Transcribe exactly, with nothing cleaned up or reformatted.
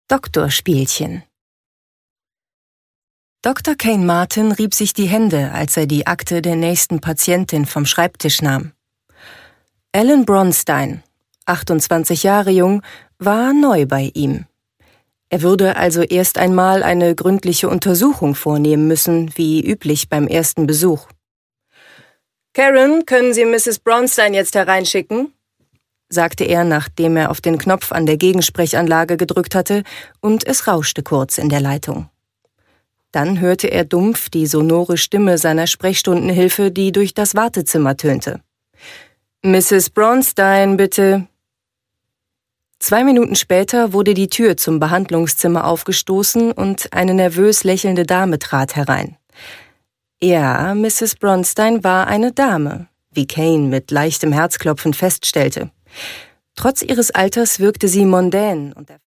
Doktorspielchen. Doktor Kane Martin rieb sich die Hände, als er die Akte der nächsten Patientin vom Schreibtisch nahm. Ellen Bronstein, achtundzwanzig Jahre jung, war neu bei ihm. Er würde also erst einmal eine gründliche Untersuchung vornehmen müssen, wie üblich beim ersten Besuch. »Karen, können Sie Misses Bronstein jetzt hereinschicken?« sagte er, nachdem er auf den Knopf an der Gegensprechanlage gedrückt hatte, und es rauschte kurz in der Leitung. Dann hörte er dumpf die sonore Stimme seiner Sprechstundenhilfe, die durch das Wartezimmer tönte. »Misses Bronstein, bitte.« Zwei Minuten später wurde die Tür zum Behandlungszimmer aufgestoßen und eine nervös lächelnde Dame trat herein. Ja, Misses Bronstein war eine Dame, wie Kane mit leichtem Herzklopfen feststellte. Trotz ihres Alters wirkte sie mondän und